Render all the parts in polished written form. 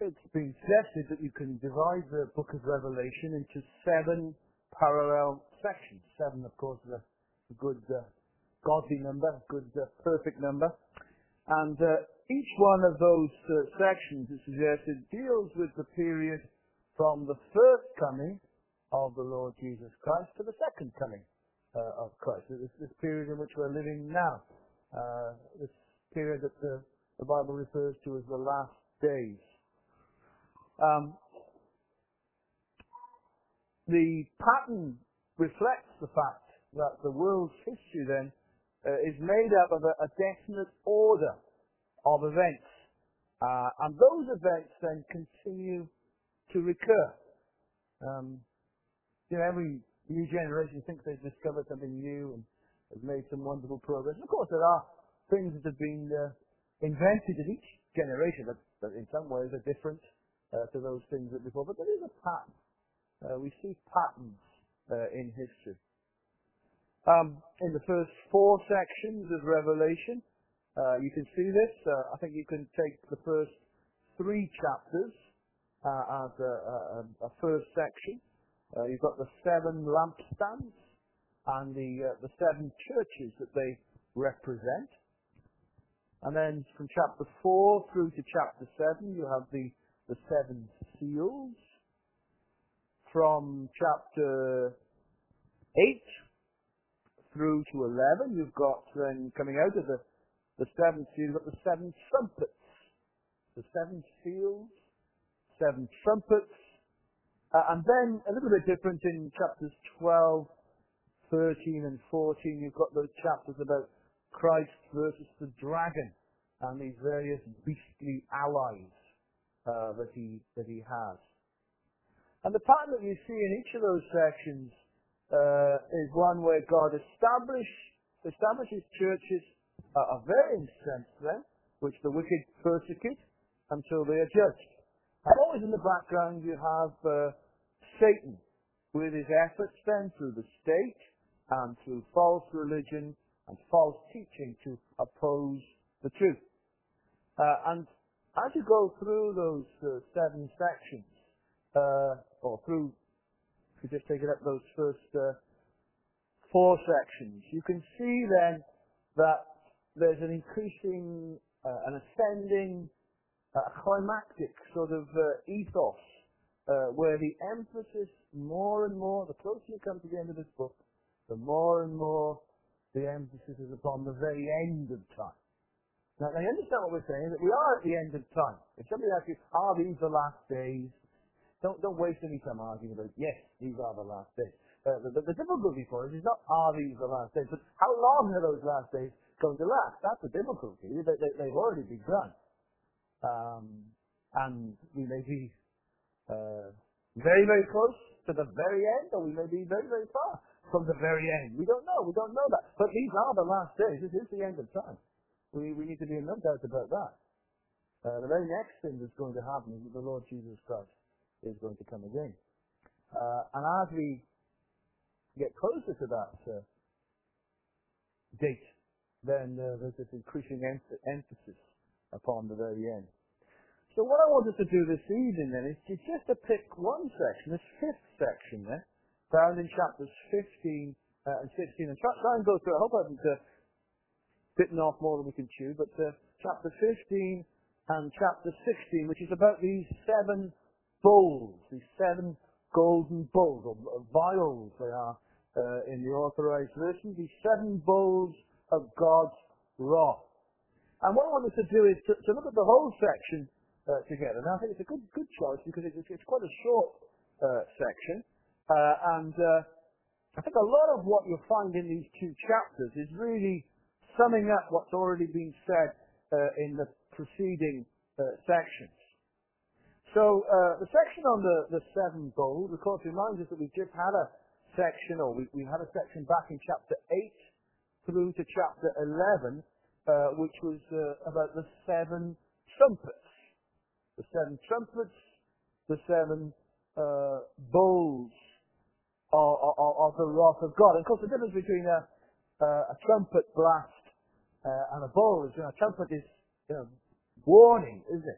it's been suggested that you can divide the book of Revelation into 7 parallel sections. 7, of course, is a good godly number, good perfect number. And each one of those sections, it suggested, deals with the period from the first coming of the Lord Jesus Christ to the second coming of Christ. This period in which we're living now. This period that the Bible refers to as the last days. The pattern reflects the fact that the world's history then is made up of a definite order of events. And those events then continue to recur. Every new generation thinks they've discovered something new and has made some wonderful progress. And of course, there are things that have been invented in each generation that in some ways are different to those things that before. But there is a pattern. We see patterns in history. In the first 4 sections of Revelation, you can see this. I think you can take the first 3 chapters as a first section. You've got the 7 lampstands and the 7 churches that they represent. And then from chapter 4 through to chapter 7, you have the 7 seals. From chapter 8 through to 11, you've got then coming out of the 7 seals, you've got the 7 trumpets. The 7 seals, 7 trumpets. And then a little bit different in chapters 12, 13 and 14, you've got those chapters about Christ versus the dragon and these various beastly allies that he has. And the pattern that you see in each of those sections is one where God establishes churches of varying strength then, which the wicked persecute until they are judged. And always in the background you have Satan with his efforts then through the state and through false religion and false teaching to oppose the truth. And as you go through those 7 sections, or through, if you just take it up those first 4 sections, you can see then that there's an increasing, an ascending, climactic sort of ethos, where the emphasis more and more, the closer you come to the end of this book, the more and more the emphasis is upon the very end of time. Now you understand what we're saying, that we are at the end of time. If somebody asks you, are these the last days? Don't waste any time arguing about, yes, these are the last days. The difficulty for us is not, are these the last days, but how long are those last days going to last? That's the difficulty. They've already begun. And we may be very, very close to the very end, or we may be very, very far from the very end. We don't know. We don't know that. But these are the last days. This is the end of time. We need to be in no doubt about that. The very next thing that's going to happen is that the Lord Jesus Christ is going to come again. And as we get closer to that date, then there's this increasing emphasis upon the very end. So what I wanted to do this evening then is just to pick one section, this 5th section there, found in chapters 15 and 16, and try and go through it. I hope I haven't bitten off more than we can chew, but chapter 15 and chapter 16, which is about these 7 bowls, these 7 golden bowls, or vials they are in the authorized version, these 7 bowls of God's wrath. And what I wanted to do is to look at the whole section together. Now I think it's a good choice because it's quite a short section, and I think a lot of what you'll find in these 2 chapters is really summing up what's already been said in the preceding sections. So the section on the 7 bowls, of course, reminds us that we've just had a section, or we had a section back in chapter 8 through to chapter 11, which was about the 7 trumpets. The 7 trumpets, the 7 bowls of the wrath of God. And of course, the difference between a trumpet blast and a bowl is, a trumpet is, warning, isn't it?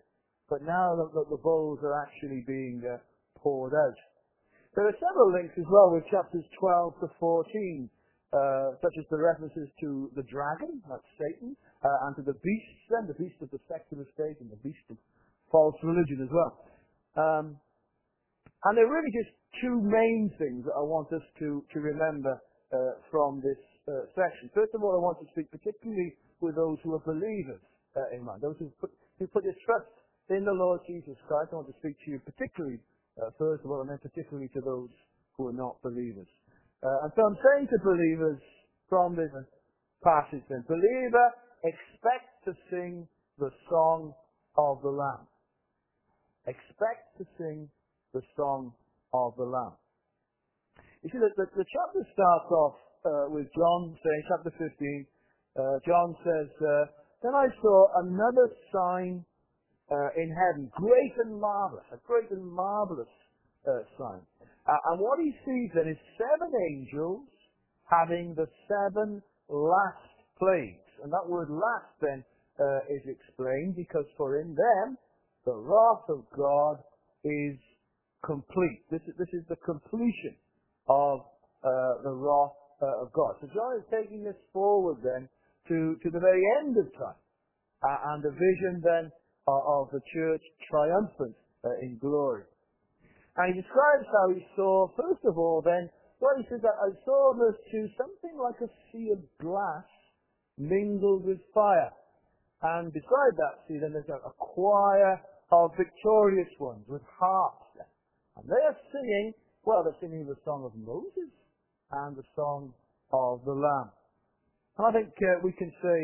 but now the bowls are actually being poured out. There are several links as well with chapters 12 to 14, such as the references to the dragon, that's Satan, and to the beasts, then the beast of the secular state and the beast of false religion as well. And there are really just two main things that I want us to remember from this section. First of all, I want to speak particularly with those who are believers in mind, those who put their trust in the Lord Jesus Christ. I want to speak to you particularly, first of all, and then particularly to those who are not believers. And so I'm saying to believers from this passage then, believer, expect to sing the song of the Lamb. Expect to sing the song of the Lamb. You see, the chapter starts off with John saying, chapter 15, John says, then I saw another sign in heaven, great and marvelous, a great and marvelous sign. And what he sees then is 7 angels having the 7 last plagues. And that word last then is explained because for in them the wrath of God is complete. This is the completion of the wrath of God. So John is taking this forward then to the very end of time. And the vision then of the church triumphant in glory. And he describes how he saw, first of all then, well, he says that I saw verse 2, something like a sea of glass mingled with fire. And beside that sea then there's a choir of victorious ones with harps. And they are singing, well, they're singing the song of Moses and the song of the Lamb. And I think we can say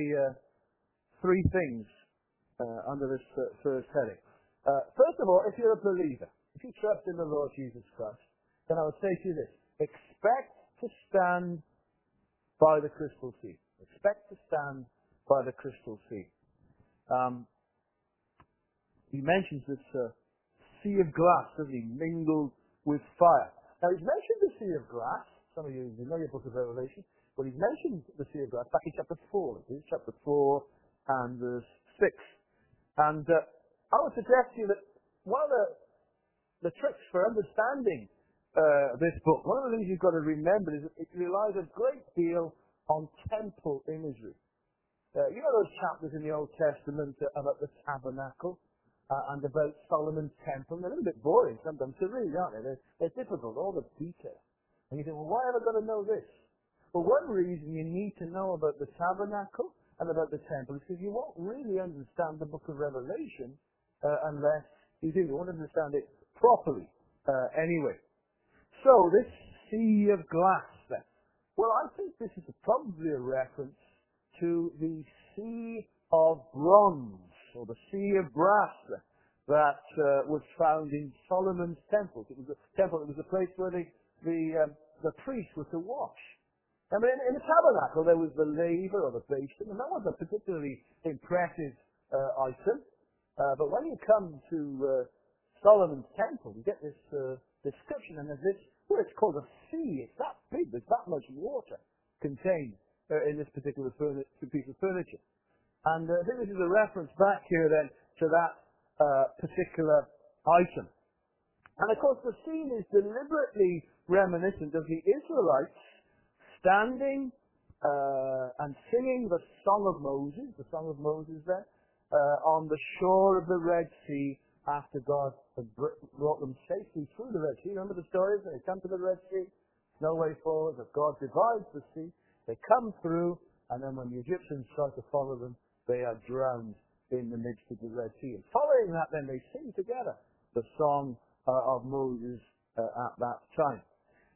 3 things under this first heading. First of all, if you're a believer, if you trust in the Lord Jesus Christ, then I would say to you this, expect to stand by the crystal sea. Expect to stand by the crystal sea. He mentions this sea of glass, doesn't he, mingled with fire. Now, he's mentioned the sea of glass. Some of you know your book of Revelation. But he's mentioned the sea of glass back in chapter 4. It is chapter 4 and verse 6. And I would suggest to you that one of the tricks for understanding this book, one of the things you've got to remember is that it relies a great deal on temple imagery. You know those chapters in the Old Testament about the tabernacle and about Solomon's temple? They're a little bit boring sometimes, they really aren't they? They're difficult, all the detail. And you think, well, why have I got to know this? Well, one reason you need to know about the tabernacle and about the temple is because you won't really understand the book of Revelation unless you do. You won't understand it properly anyway. So, this sea of glass then. Well, I think this is probably a reference to the sea of bronze, or the sea of brass that was found in Solomon's temple. It was a temple, it was a place where the priest was to wash. I mean, in the tabernacle there was the laver or the basin, and that was a particularly impressive item. But when you come to Solomon's temple, you get this description, and there's this, well, it's called a sea. It's that big. There's that much water contained in this particular piece of furniture. And I think this is a reference back here then to that particular item. And of course the scene is deliberately reminiscent of the Israelites standing and singing the Song of Moses then, on the shore of the Red Sea after God had brought them safely through the Red Sea. Remember the stories? They come to the Red Sea, no way forward, but God divides the sea, they come through, and then when the Egyptians try to follow them, they are drowned in the midst of the Red Sea. And following that, then they sing together the Song of Moses at that time.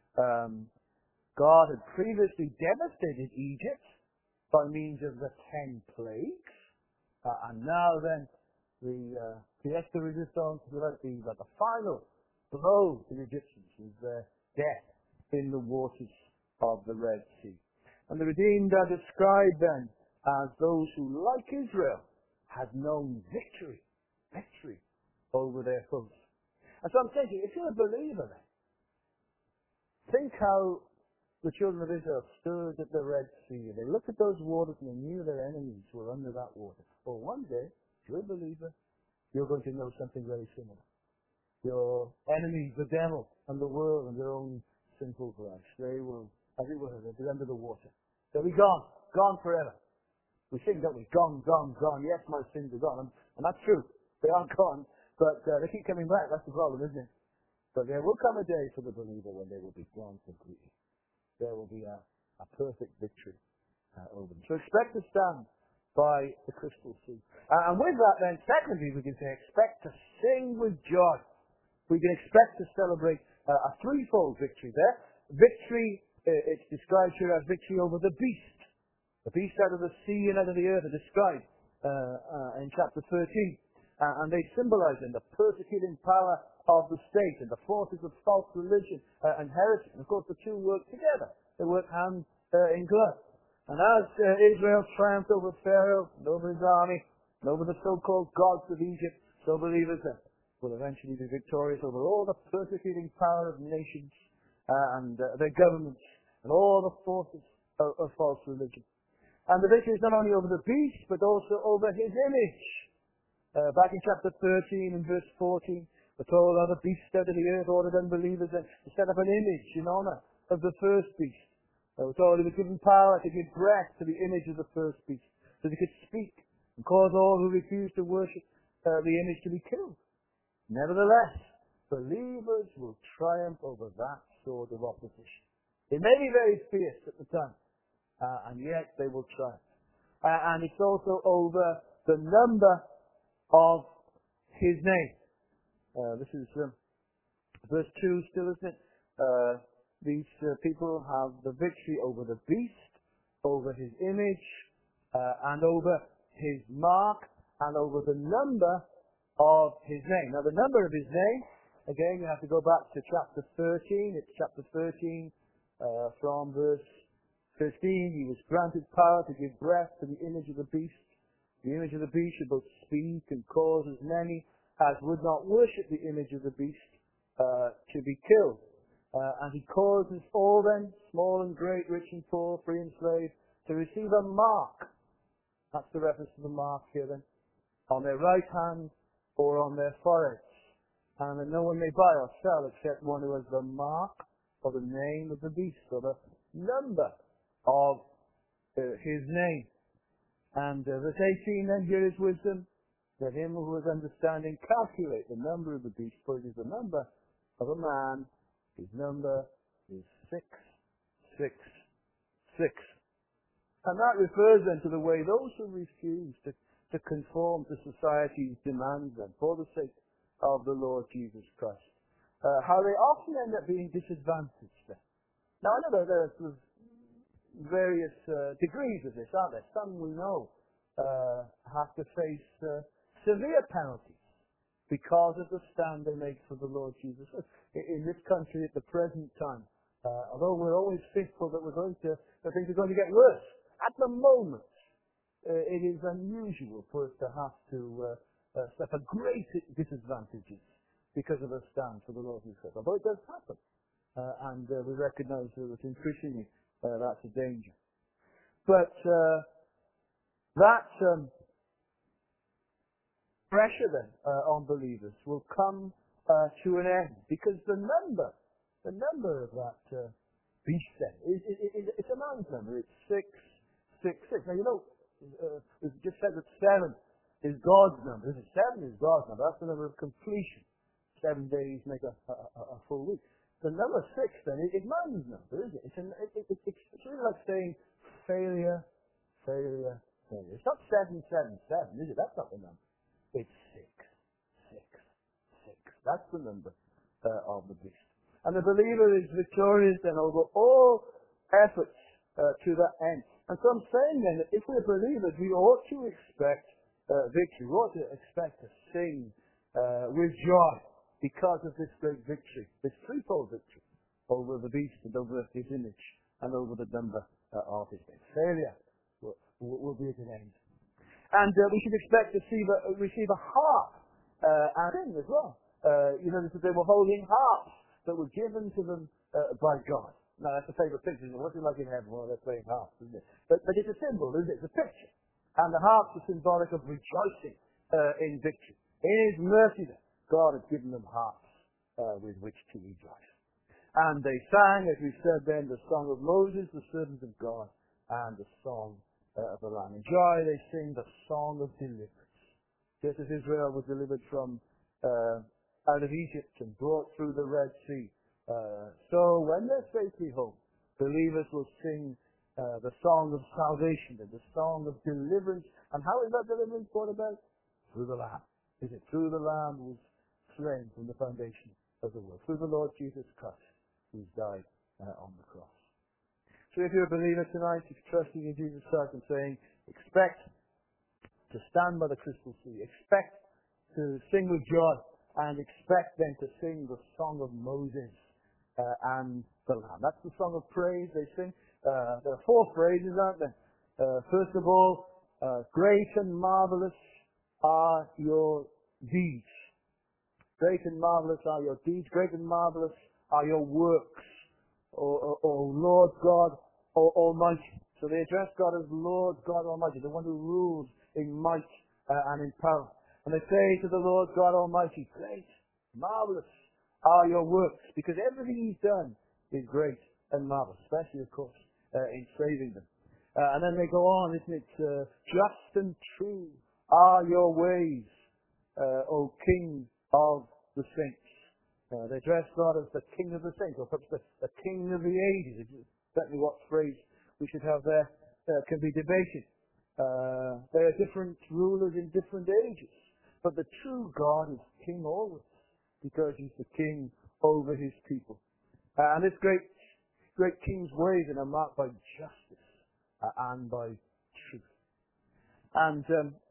God had previously devastated Egypt by means of the 10 plagues, and now then the pièce de résistance, the final blow to the Egyptians was their death in the waters of the Red Sea. And the redeemed are described then as those who, like Israel, had known victory over their foes. And so I'm thinking, if you're a believer then, think how the children of Israel stood at the Red Sea. They looked at those waters and they knew their enemies were under that water. Well, one day, if you're a believer, you're going to know something very similar. Your enemies, the devil and the world and their own sinful flesh, they will, as it were, they'll be under the water. They'll be gone forever. We sing, don't we? Gone. Yes, my sins are gone. And that's true. They are gone, but they keep coming back. That's the problem, isn't it? But there will come a day for the believer when they will be gone completely. There will be a perfect victory over them. So expect to stand by the crystal sea. And with that then, secondly, we can say expect to sing with joy. We can expect to celebrate a threefold victory there. Victory, it's described here as victory over the beast. The beast out of the sea and out of the earth are described in chapter 13. And they symbolize in the persecuting power of the state and the forces of false religion and heresy. And of course, the two work together. They work hand in glove. And as Israel triumphed over Pharaoh and over his army and over the so-called gods of Egypt, so believers then will eventually be victorious over all the persecuting power of nations and their governments and all the forces of false religion. And the victory is not only over the beast, but also over his image. Back in chapter 13 and verse 14, we're told how the beast out of the earth ordered unbelievers to set up an image in honor of the first beast. We're told he was given power to give breath to the image of the first beast, so he could speak and cause all who refused to worship the image to be killed. Nevertheless, believers will triumph over that sort of opposition. It may be very fierce at the time, and yet they will triumph. And it's also over the number of his name. This is verse 2 still, isn't it? These people have the victory over the beast, over his image, and over his mark, and over the number of his name. Now the number of his name, again, you have to go back to chapter 13. It's chapter 13 from verse 15. He was granted power to give breath to the image of the beast. The image of the beast should both speak and cause as many as would not worship the image of the beast to be killed. And he causes all them, small and great, rich and poor, free and slave, to receive a mark. That's the reference to the mark here then. On their right hand or on their foreheads. And that no one may buy or sell except one who has the mark or the name of the beast or the number of his name. And verse 18 then, here is wisdom. Let him who has understanding calculate the number of the beast, for it is the number of a man. His number is 666. And that refers then to the way those who refuse to conform to society's demands then, for the sake of the Lord Jesus Christ, how they often end up being disadvantaged then. Now I know there are sort of various degrees of this, aren't there? Some we know have to face severe penalties because of the stand they make for the Lord Jesus. In this country at the present time, although we're always fearful that things are going to get worse, at the moment it is unusual for us to have to suffer great disadvantages because of a stand for the Lord Jesus Christ. Although it does happen, and we recognize that increasingly that's a danger. But that pressure then on believers will come to an end, because the number of that beast then it's a man's number. It's 666. Now you know we've just said that 7 is God's number. 7 is God's number. That's the number of completion. 7 days make a full week. The number 6 then is man's number, isn't it? It's really like saying failure. It's not 777, is it? That's not the number. It's 666. That's the number of the beast. And the believer is victorious then over all efforts to that end. And so I'm saying then that if we're believers, we ought to expect victory. We ought to expect to sing with joy because of this great victory, this threefold victory over the beast and over his image and over the number of his name. Failure will be at an end. And we should expect to receive a harp and sing as well. You know, they were holding harps that were given to them by God. Now, that's a favourite picture. What's it like in heaven while they're playing harps, isn't it? But it's a symbol, isn't it? It's a picture. And the harps are symbolic of rejoicing in victory. In His mercy, God had given them hearts with which to rejoice. And they sang, as we said then, the song of Moses, the servant of God, and the song of the Lamb. In joy they sing the song of deliverance. Just as Israel was delivered from out of Egypt and brought through the Red Sea, so when they're safely home, believers will sing the song of salvation and the song of deliverance. And how is that deliverance brought about? Through the Lamb. Is it through the Lamb who was slain from the foundation of the world? Through the Lord Jesus Christ, who's died on the cross. So if you're a believer tonight, if you're trusting in Jesus Christ and saying, expect to stand by the crystal sea, expect to sing with joy, and expect then to sing the song of Moses and the Lamb. That's the song of praise they sing. There are four phrases, aren't there? First of all, great and marvelous are your deeds. Great and marvelous are your deeds. Great and marvelous are your works. O Lord God Almighty. So they address God as Lord God Almighty, the one who rules in might and in power. And they say to the Lord God Almighty, great, marvelous are your works, because everything He's done is great and marvelous, especially, of course, in saving them. And then they go on, isn't it? Just and true are your ways, O King of the saints. They address God as the King of the saints, or perhaps the King of the ages. Exactly what phrase we should have there can be debated. There are different rulers in different ages, but the true God is King always, because He's the King over His people. And this great King's ways are marked by justice and by truth. And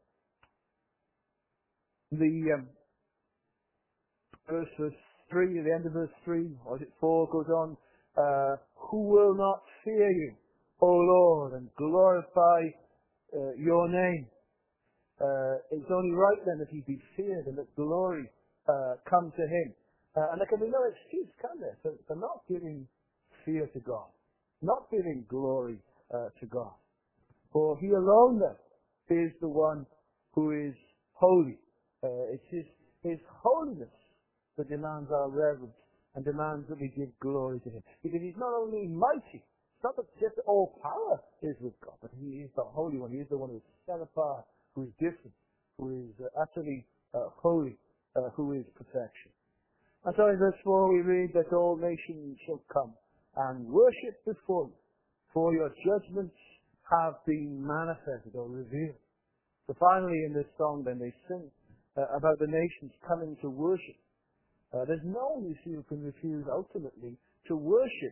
verse 3, the end of verse 3, or is it 4, goes on, who will not fear you, O Lord, and glorify your name? It's only right then that He be feared and that glory come to Him. And there can be no excuse, can there, for not giving fear to God, not giving glory to God. For He alone then is the one who is holy. It's His holiness that demands our reverence and demands that we give glory to Him. Because He's not only mighty, it's not that just all power is with God, but He is the Holy One. He is the one who is set apart, who is different, who is utterly holy, who is perfection. And so in verse 4 we read that all nations shall come and worship before you, for your judgments have been manifested or revealed. So finally in this song then they sing about the nations coming to worship. There's no one, you see, who can refuse ultimately to worship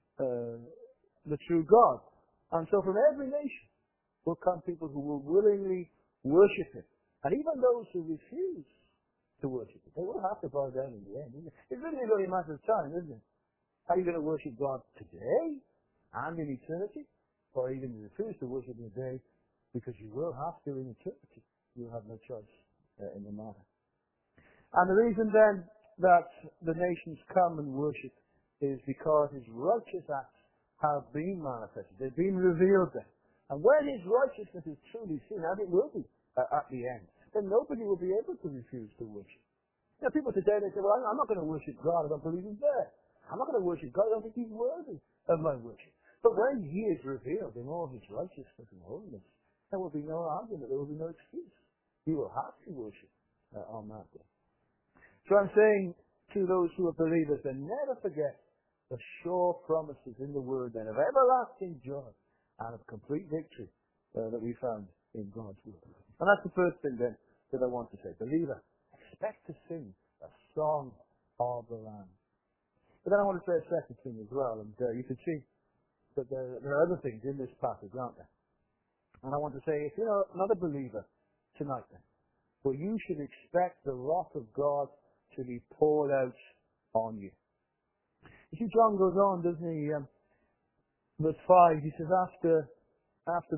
the true God. And so from every nation will come people who will willingly worship Him. And even those who refuse to worship Him, they will have to bow down in the end, isn't it? It's really only a matter of time, isn't it? Are you going to worship God today and in eternity? Or are you going to refuse to worship Him today, because you will have to in eternity? You'll have no choice in the matter. And the reason then that the nations come and worship is because His righteous acts have been manifested. They've been revealed then. And when His righteousness is truly seen, as it will be at the end, then nobody will be able to refuse to worship. You know, people today, they say, well, I'm not going to worship God. I don't believe He's there. I'm not going to worship God. I don't think He's worthy of my worship. But when He is revealed in all His righteousness and holiness, there will be no argument. There will be no excuse. You will have to worship on that day. So I'm saying to those who are believers, then never forget the sure promises in the Word then of everlasting joy and of complete victory that we found in God's Word. And that's the first thing then that I want to say. Believer, expect to sing a song of the Lamb. But then I want to say a second thing as well, and you can see that there are other things in this passage, aren't there? And I want to say, if you're not a believer tonight then, well, you should expect the wrath of God to be poured out on you. You see, John goes on, doesn't he? Verse 5, he says, after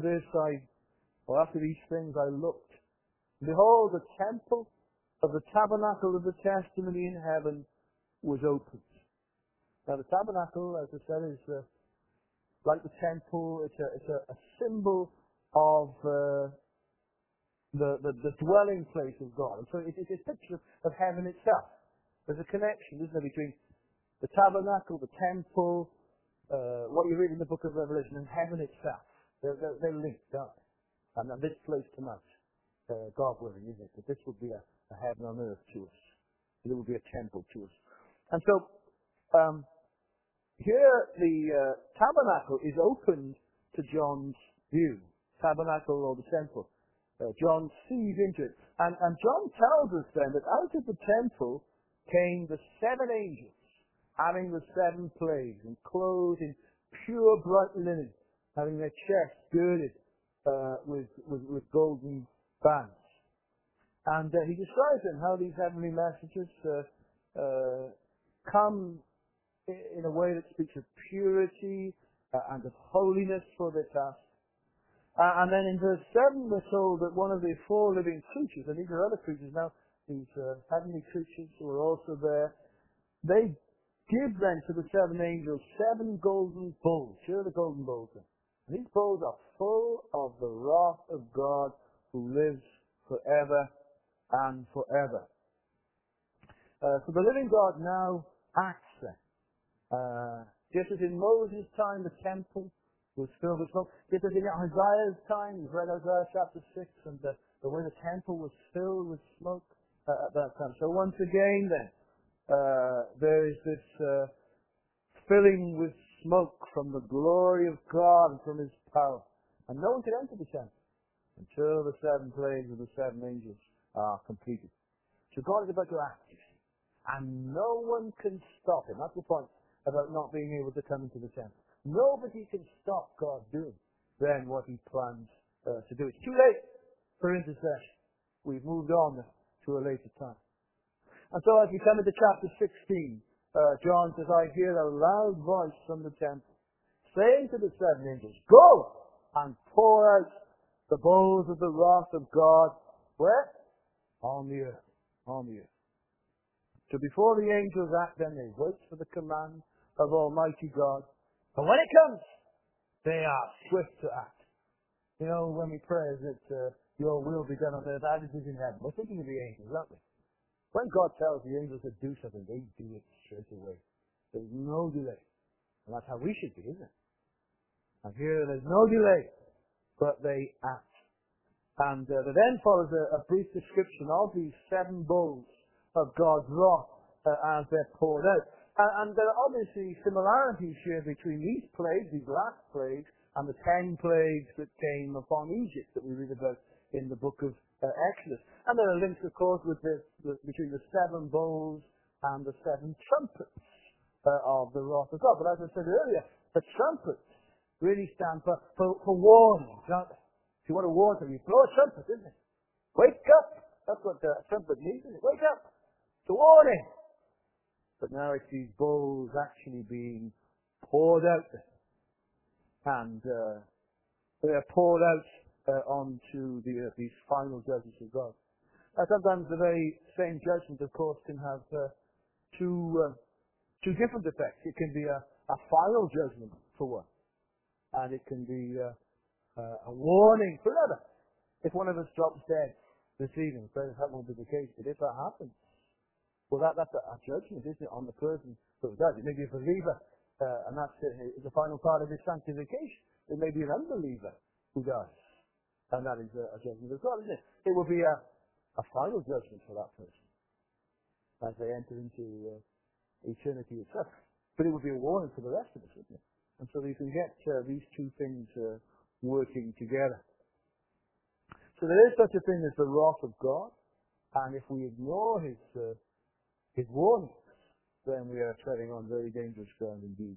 these things I looked, and behold, the temple of the tabernacle of the testimony in heaven was opened. Now the tabernacle, as I said, is like the temple. It's a symbol of the dwelling place of God. And so it's a picture of heaven itself. There's a connection, isn't there, between the tabernacle, the temple, what you read in the book of Revelation, and heaven itself. They're linked, aren't they? And this place tonight, God willing, isn't it? That this will be a heaven on earth to us. It will be a temple to us. And so, here the tabernacle is opened to John's view. Tabernacle or the temple. John sees into it. And John tells us then that out of the temple came the 7 angels, having the 7 plagues, and clothed in pure bright linen, having their chests girded with golden bands. And he describes them, how these heavenly messages come in a way that speaks of purity and of holiness for their task. And then in verse 7 we're told that one of the 4 living creatures, and these are other creatures now, these heavenly creatures who are also there, they give then to the 7 angels 7 golden bowls. Here are the golden bowls then. And these bowls are full of the wrath of God who lives forever and forever. So the living God now acts then. Just as in Moses' time the temple was filled with smoke, just as in Isaiah's time, you've read Isaiah chapter 6, and the way the temple was filled with smoke at that time. So once again then, there is this filling with smoke from the glory of God and from His power. And no one could enter the temple until the 7 plagues of the 7 angels are completed. So God is about to act, you see, and no one can stop Him. That's the point about not being able to come into the temple. Nobody can stop God doing then what He plans to do. It's too late for intercession. We've moved on to a later time. And so as we come into chapter 16, John says, I hear a loud voice from the temple, saying to the 7 angels, go and pour out the bowls of the wrath of God. Where? On the earth. On the earth. So before the angels act, then they wait for the command of Almighty God. And when it comes, they are swift to act. You know, when we pray that your will be done on earth as it is in heaven, we're thinking of the angels, aren't we? When God tells the angels to do something, they do it straight away. There's no delay. And that's how we should be, isn't it? And here there's no delay, but they act. And there then follows a brief description of these 7 bowls of God's wrath as they're poured out. And there are obviously similarities here between these plagues, these last plagues, and the 10 plagues that came upon Egypt that we read about in the book of Exodus. And there are links, of course, between the 7 bowls and the 7 trumpets of the wrath of God. But as I said earlier, the trumpets really stand for warnings, don't they? If you want to warn them, you blow a trumpet, isn't it? Wake up! That's what a trumpet means, isn't it? Wake up! It's a warning! But now it's these bowls actually being poured out. And they are poured out onto the earth, these final judgments of God. Sometimes the very same judgment, of course, can have two different effects. It can be a final judgment for one, and it can be a warning for another. If one of us drops dead this evening, perhaps that won't be the case, but if that happens, well, that's a judgment, isn't it, on the person who does. It may be a believer, and that's the final part of his sanctification. It may be an unbeliever who does, and that is a judgment of God, isn't it? It will be a final judgment for that person as they enter into eternity itself. But it will be a warning for the rest of us, wouldn't it? And so you can get these two things working together. So there is such a thing as the wrath of God, and if we ignore His warnings, then we are treading on very dangerous ground indeed.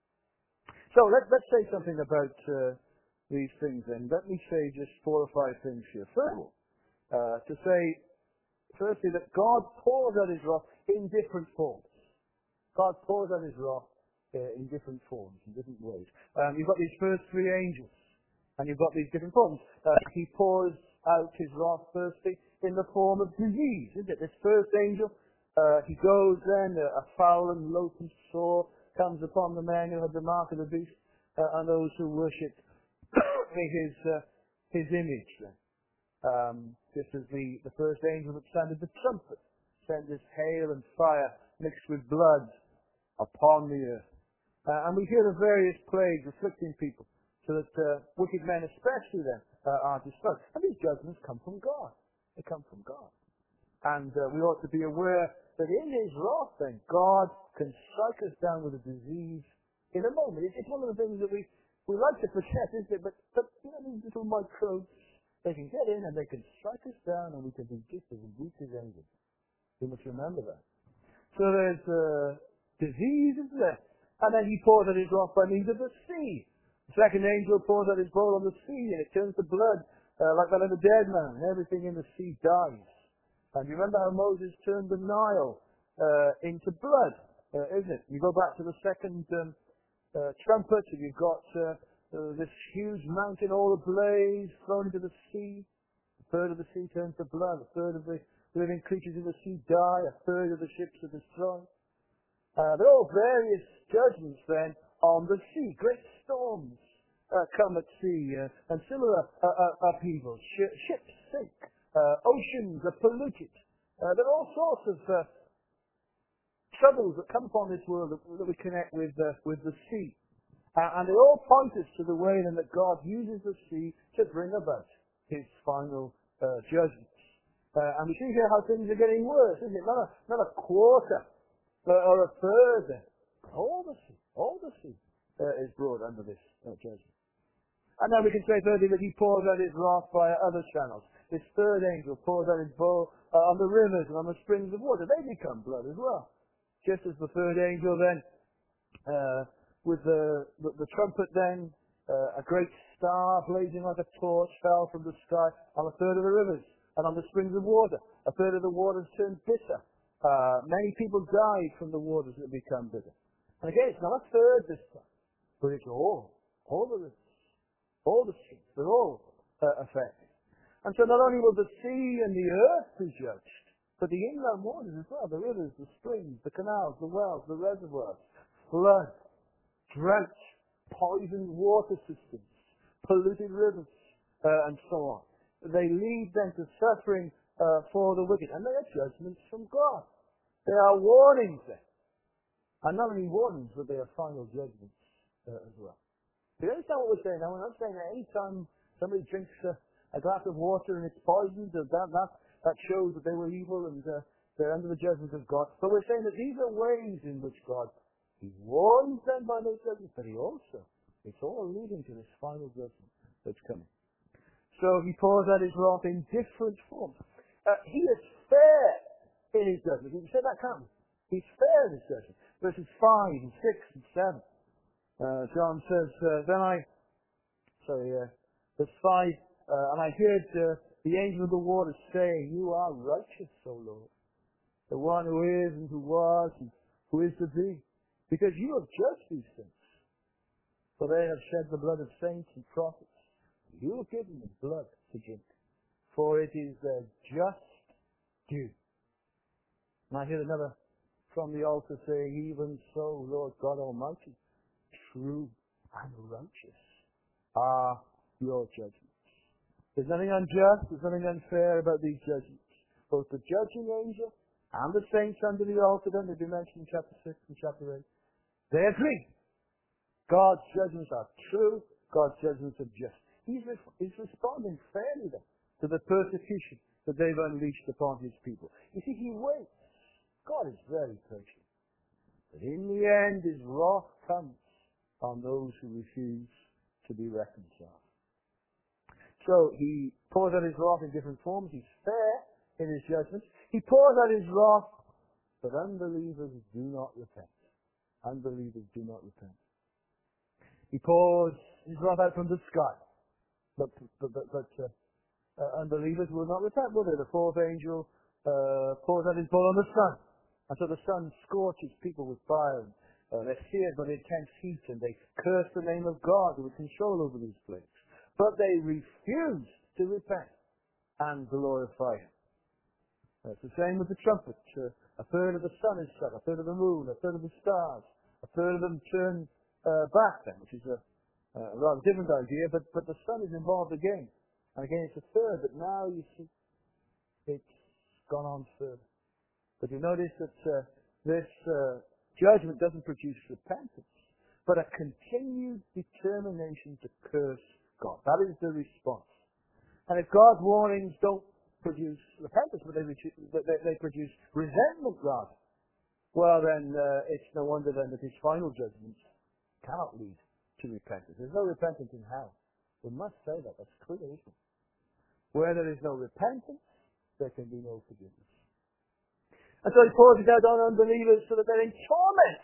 So let's say something about these things then. Let me say just 4 or 5 things here. First of all, to say, firstly, that God pours out His wrath in different forms. God pours out His wrath in different forms, in different ways. You've got these first 3 angels, and you've got these different forms. He pours out His wrath firstly in the form of disease, isn't it? This first angel, he goes then, a foul and locust sore comes upon the man who had the mark of the beast, and those who worship his image. Then. just as the first angel that sounded the trumpet sent this hail and fire mixed with blood upon the earth. And we hear of various plagues afflicting people, so that wicked men especially then are destroyed. And these judgments come from God. They come from God. And we ought to be aware that in his wrath then, God can strike us down with a disease in a moment. It's one of the things that we like to forget, isn't it? But you know, these little microbes, they can get in and they can strike us down and we can be just as weak as anything. We must remember that. So there's disease, isn't there? And then he pours out his wrath by means of the sea. The second angel pours out his bowl on the sea and it turns to blood like that of a dead man. And everything in the sea dies. And you remember how Moses turned the Nile into blood, isn't it? You go back to the second trumpet and you've got this huge mountain all ablaze, thrown into the sea. A third of the sea turns to blood. A third of the living creatures in the sea die. A third of the ships are destroyed. There are all various judgments then on the sea. Great storms come at sea and similar upheavals. Ships sink. Oceans are polluted. There are all sorts of troubles that come upon this world that we connect with the sea. And they all point us to the way then that God uses the sea to bring about his final judgments. And we see here how things are getting worse, isn't it? Not a quarter or a third. All the sea is brought under this judgment. And then we can say thirdly that he pours out his wrath via other channels. This third angel pours out his bowl on the rivers and on the springs of water. They become blood as well. Just as the third angel then, with the trumpet then, a great star blazing like a torch fell from the sky on a third of the rivers and on the springs of water. A third of the waters turned bitter. Many people died from the waters that become bitter. And again, it's not a third this time, but it's all the rivers, all the streams, they're all affected. And so not only will the sea and the earth be judged, but the inland waters as well, the rivers, the springs, the canals, the wells, the reservoirs, flood, drought, poisoned water systems, polluted rivers, and so on. They lead them to suffering for the wicked, and they are judgments from God. They are warnings then. And not only warnings, but they are final judgments as well. Do you understand what we're saying now? We're not saying that any time somebody drinks a glass of water and it's poisoned, that shows that they were evil and they're under the judgment of God. But we're saying that these are ways in which God, he warns them by those judgments, but he also, it's all leading to this final judgment that's coming. So he pours out his wrath in different forms. He is fair in his judgment. You can say that, can't we? He's fair in his judgment. Verses 5 and 6 and 7. John says, verse 5, and I heard the angel of the waters say, you are righteous, O Lord, the one who is and who was and who is to be, because you have judged these things. For they have shed the blood of saints and prophets. You have given them blood to drink, for it is their just due. And I hear another from the altar saying, even so, Lord God Almighty, true and righteous are your judgments. There's nothing unjust, there's nothing unfair about these judgments. Both the judging angel and the saints under the altar, then they've been mentioned in chapter 6 and chapter 8, they agree. God's judgments are true, God's judgments are just. He's responding fairly then to the persecution that they've unleashed upon his people. You see, he waits. God is very patient. But in the end, his wrath comes on those who refuse to be reconciled. So he pours out his wrath in different forms. He's fair in his judgments. He pours out his wrath, but unbelievers do not repent. Unbelievers do not repent. He pours his wrath out from the sky. But unbelievers will not repent, will they? The fourth angel pours out his bowl on the sun. And so the sun scorches people with fire. They're seared by the intense heat, and they curse the name of God who has control over these plagues. But they refuse to repent and glorify him. It's the same with the trumpet. A third of the sun is struck, a third of the moon, a third of the stars. A third of them turn back then, which is a rather different idea, but the sun is involved again. And again, it's a third, but now you see gone on further. But you notice that this judgment doesn't produce repentance, but a continued determination to curse God. That is the response. And if God's warnings don't produce repentance, but they produce resentment rather, well then it's no wonder then that his final judgments cannot lead to repentance. There's no repentance in hell. We must say that. That's clear, isn't it? Where there is no repentance, there can be no forgiveness. And so he pours it out on unbelievers so that they're in torment.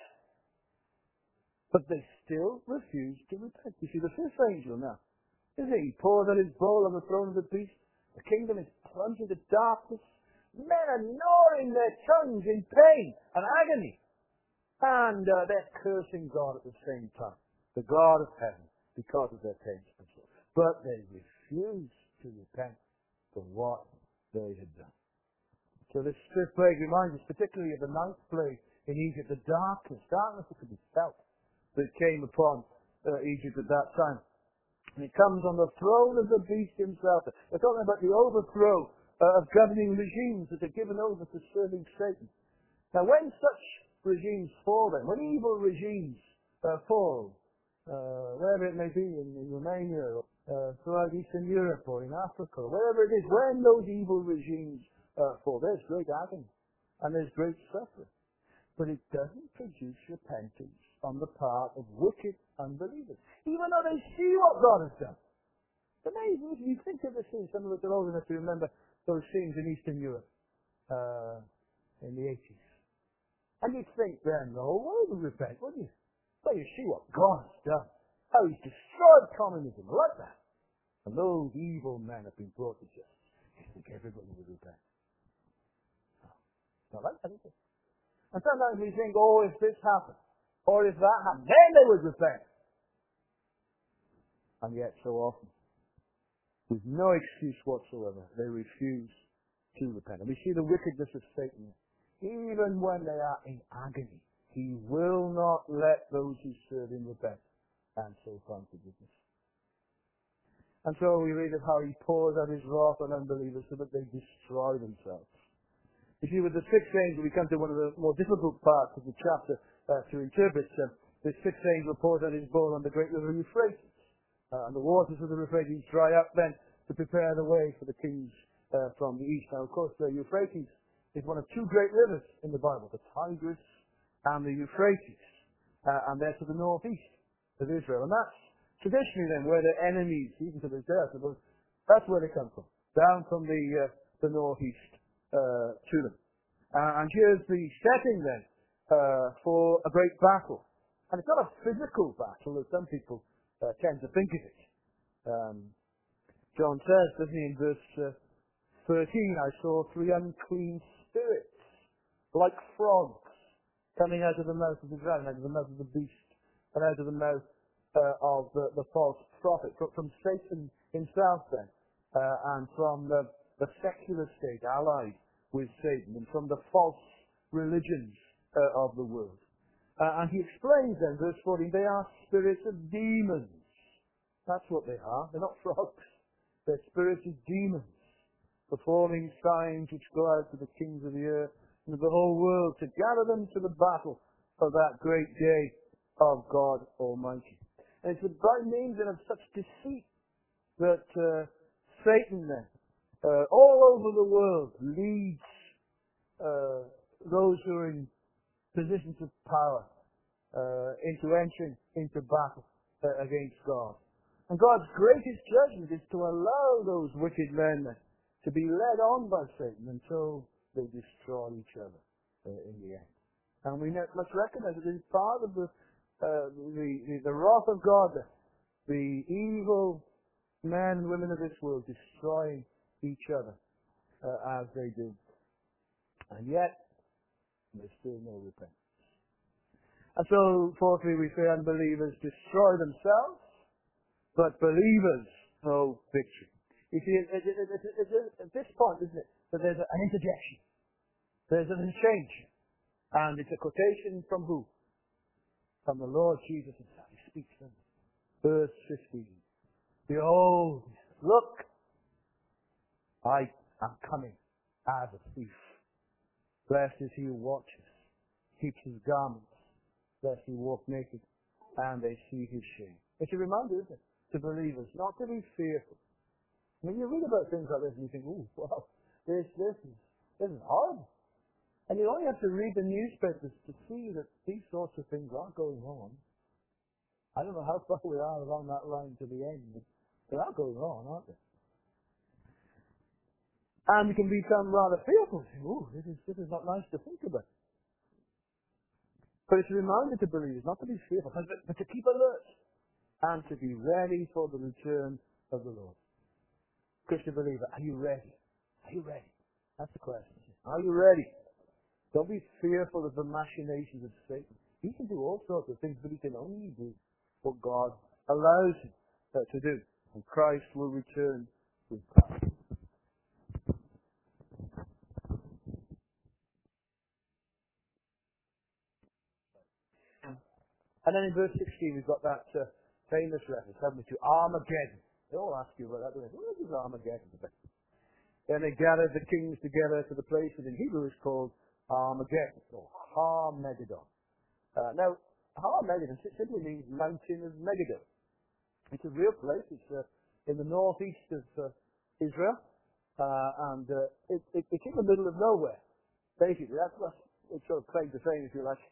But they still refuse to repent. You see, the fifth angel now, is he? He pours out his bowl on the throne of the beast. The kingdom is plunged into darkness. Men are gnawing their tongues in pain and agony. And they're cursing God at the same time. The God of heaven, because of their pain. But they refuse to repent for what they had done. So this fifth plague reminds us particularly of the ninth plague in Egypt, the darkness that could be felt that came upon Egypt at that time. And it comes on the throne of the beast himself. They're talking about the overthrow of governing regimes that are given over to serving Satan. Now when such regimes fall then, when evil regimes fall, wherever it may be, in Romania, throughout Eastern Europe, or in Africa, or wherever it is, when those evil regimes fall, there's great agony, and there's great suffering. But it doesn't produce repentance on the part of wicked unbelievers, even though they see what God has done. It's amazing if you think of the scenes. Some of us are old enough to remember those scenes in Eastern Europe in the 80s. And you'd think then the whole world would repent, wouldn't you? Well, you see what God has done. How he's destroyed communism like that. And those evil men have been brought to justice. You think everybody would repent. No. It's not like that, is it? And sometimes we think, oh, if this happened, or if that happened, then they would repent. And yet so often, with no excuse whatsoever, they refuse to repent. And we see the wickedness of Satan. Even when they are in agony, he will not let those who serve him repent, and so find forgiveness. And so we read of how he pours out his wrath on unbelievers so that they destroy themselves. You see, with the sixth angel, we come to one of the more difficult parts of the chapter to interpret. This sixth angel pours out his bowl on the great river Euphrates. And the waters of the Euphrates dry up then to prepare the way for the kings from the east. Now, of course, the Euphrates is one of two great rivers in the Bible, the Tigris and the Euphrates. And they're to the northeast of Israel. And that's traditionally then where the enemies, even to this day, I suppose, that's where they come from. Down from the northeast to them. And here's the setting then for a great battle. And it's not a physical battle as some people tend to think of it. John says, doesn't he, in verse 13, I saw three unclean spirits, like frogs, coming out of the mouth of the dragon, out of the mouth of the beast, and out of the mouth of the false prophet, from Satan himself then, and from the secular state allied with Satan, and from the false religions of the world. And he explains then, verse 14, they are spirits of demons. That's what they are. They're not frogs. They're spirits of demons, performing signs which go out to the kings of the earth and of the whole world to gather them to the battle of that great day of God Almighty. And it's by means of such deceit that Satan then, all over the world, leads those who are in positions of power into entering into battle against God. And God's greatest judgment is to allow those wicked men to be led on by Satan until they destroy each other in the end. And we must recognize that it is part of the wrath of God, the evil men and women of this world destroying each other as they do. And yet, there's still no repentance. And so, fourthly, we say unbelievers destroy themselves, but believers know victory. You see, it's at this point, isn't it, that there's an interjection. There's an exchange. And it's a quotation from who? From the Lord Jesus himself. He speaks to them. Verse 15. Behold, look, I am coming as a thief. Blessed is he who watches, keeps his garments, lest he walk naked, and they see his shame. It's a reminder, isn't it, to believers not to be fearful. When you read about things like this and you think, "Ooh, wow, this is horrible." And you only have to read the newspapers to see that these sorts of things are going on. I don't know how far we are along that line to the end, but they are going on, aren't they? And we can become rather fearful. "Ooh, this is not nice to think about." But it's a reminder to believers not to be fearful, but to keep alert and to be ready for the return of the Lord. Christian believer, are you ready? Are you ready? That's the question. Are you ready? Don't be fearful of the machinations of Satan. He can do all sorts of things, but he can only do what God allows him to do. And Christ will return with power. And then in verse 16, we've got that famous reference, haven't we, to Armageddon. They all ask you about that, don't they? What is Armageddon about? Then they gathered the kings together to the place that in Hebrew is called Armageddon, or Har-Megiddon. Now, Har-Megiddon simply means mountain of Megiddo. It's a real place. It's in the northeast of Israel, and it's in the middle of nowhere. Basically, that's what it sort of claims to fame, if you like.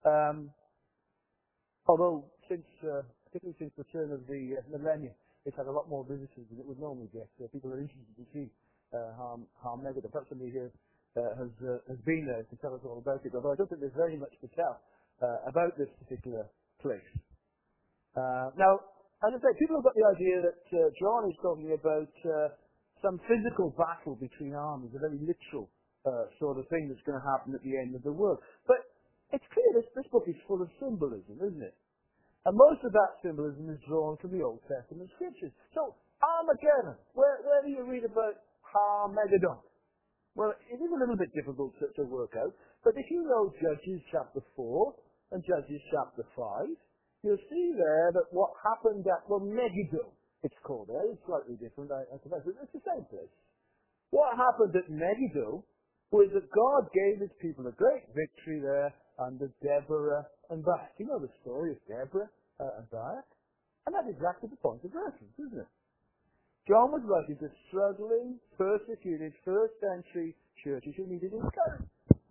Although, particularly since the turn of the millennium, it's had a lot more visitors than it would normally get. People are interested to see Har-Megiddon. Perhaps somebody here has been there to tell us all about it, although I don't think there's very much to tell about this particular place. Now, as I say, people have got the idea that John is talking about some physical battle between armies, a very literal sort of thing that's going to happen at the end of the world. But it's clear this book is full of symbolism, isn't it? And most of that symbolism is drawn from the Old Testament scriptures. So, Armageddon, where do you read about Har-Megiddon? Well, it is a little bit difficult to work out, but if you know Judges chapter 4 and Judges chapter 5, you'll see there that what happened at, Megiddo, it's called there, it's slightly different, I suppose, but it's the same place. What happened at Megiddo was that God gave his people a great victory there under Deborah and Barak. You know the story of Deborah and Barak? And that's exactly the point of reference, isn't it? John was writing to struggling, persecuted, first century churches who needed encouragement.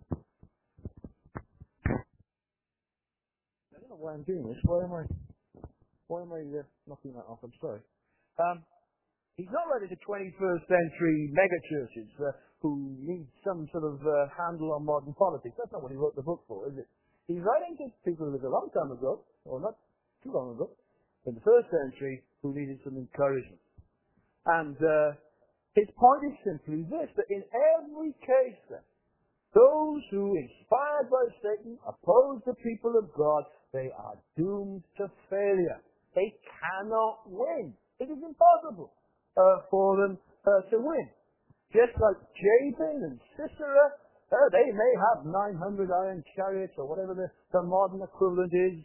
I don't know why I'm doing this. Why am I knocking that off? I'm sorry. He's not writing to 21st century mega churches who need some sort of handle on modern politics. That's not what he wrote the book for, is it? He's writing to people who lived a long time ago, or not too long ago, in the first century, who needed some encouragement. And his point is simply this, that in every case then, those who, inspired by Satan, oppose the people of God, they are doomed to failure. They cannot win. It is impossible for them to win. Just like Jabin and Sisera, they may have 900 iron chariots or whatever the modern equivalent is.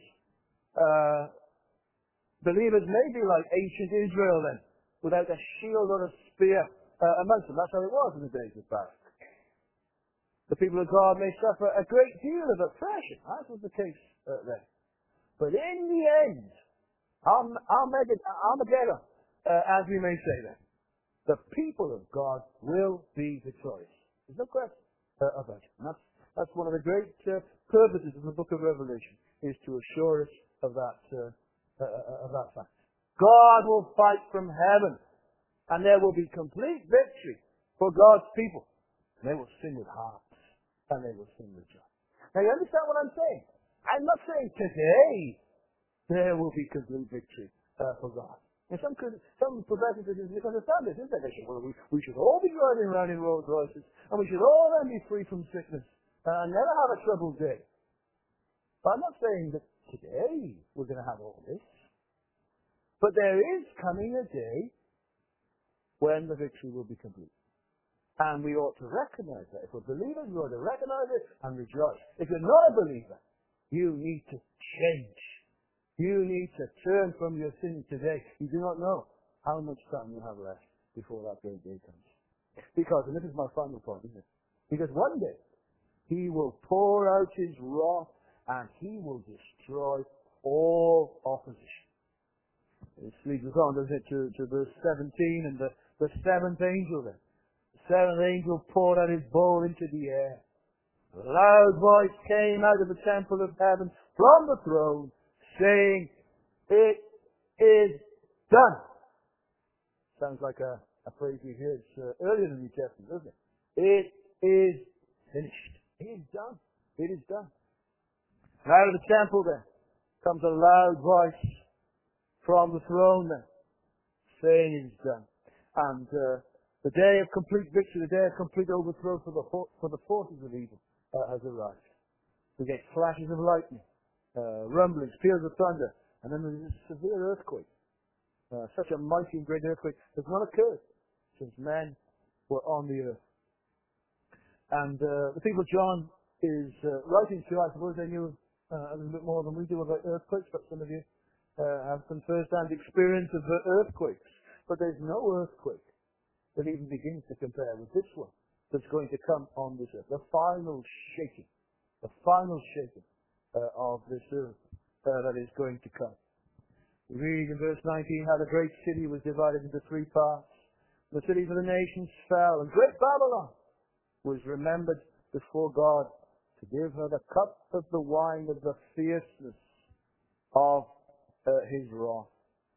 Believers may be like ancient Israel then, without a shield or a spear amongst them. That's how it was in the days of Barak. The people of God may suffer a great deal of oppression. That was the case then. But in the end, Armageddon, as we may say then, the people of God will be victorious. There's no question about it. And that's one of the great purposes of the book of Revelation, is to assure us of that fact. God will fight from heaven, and there will be complete victory for God's people. They will sing with harps, and they will sing with joy. Now, you understand what I'm saying? I'm not saying today there will be complete victory for God. And some professors misunderstand this, isn't they? They say, well, we should all be riding around in Rolls Royces, and we should all then be free from sickness, and never have a troubled day. But I'm not saying that today we're going to have all this. But there is coming a day when the victory will be complete. And we ought to recognize that. If we're believers, we ought to recognize it and rejoice. If you're not a believer, you need to change. You need to turn from your sin today. You do not know how much time you have left before that great day comes. Because, and this is my final point, isn't it? Because one day, he will pour out his wrath and he will destroy all opposition. It leads us on, doesn't it, to verse 17, and the seventh angel then. The seventh angel poured out his bowl into the air. A loud voice came out of the temple of heaven from the throne, saying, "It is done." Sounds like a phrase we heard earlier in the New Testament, doesn't it? It is finished. It is done. It is done. And out of the temple then comes a loud voice from the throne then, saying it is done. And the day of complete victory, the day of complete overthrow for the forces of evil has arrived. We get flashes of lightning, rumblings, peals of thunder, and then there's a severe earthquake. Such a mighty and great earthquake has not occurred since men were on the earth. And the people John is writing to, I suppose they knew a little bit more than we do about earthquakes, but some of you have some first-hand experience of earthquakes. But there's no earthquake that even begins to compare with this one that's going to come on this earth. The final shaking of this earth that is going to come. We read in verse 19 how the great city was divided into three parts. The cities of the nations fell, and great Babylon was remembered before God to give her the cup of the wine of the fierceness of his wrath.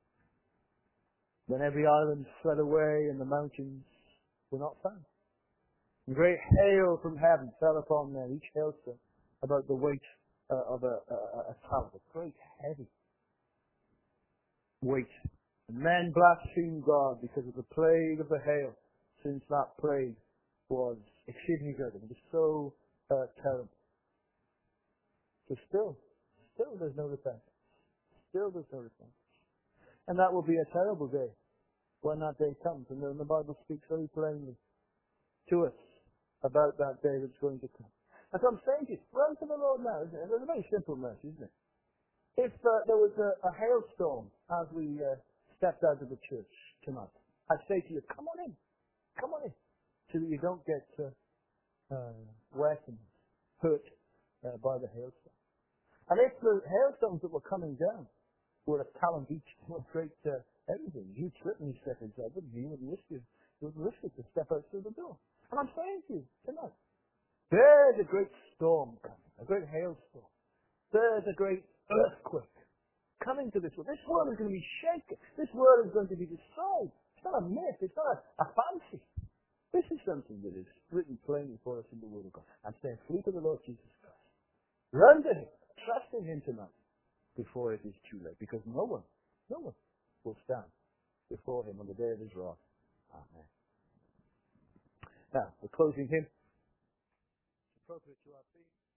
Then every island fled away, and the mountains were not found. And great hail from heaven fell upon them, each hailstone about the weight of a talent, a great heavy weight. And men blasphemed God because of the plague of the hail, since that plague was exceedingly great. It was so terrible. So still there's no repentance. Still there's no repentance. And that will be a terrible day when that day comes. And then the Bible speaks very plainly to us about that day that's going to come. And so I'm saying to you, run to the Lord now, isn't it? It's a very simple message, isn't it? If there was a hailstorm as we stepped out of the church tonight, I'd say to you, come on in, so that you don't get wet and hurt by the hailstorm. And if the hailstones that were coming down were a talent each, were great everything, you certainly step inside, wouldn't you? You would risk it to step out through the door. And I'm saying to you tonight, there's a great storm coming, a great hailstorm. There's a great earthquake coming to this world. This world is going to be shaken. This world is going to be destroyed. It's not a myth. It's not a fancy. This is something that is written plainly for us in the Word of God. I'm saying, flee to the Lord Jesus Christ. Run to Him. Trust in Him tonight before it is too late. Because no one will stand before Him on the day of His wrath. Amen. Now, the closing hymn. It's appropriate to our theme.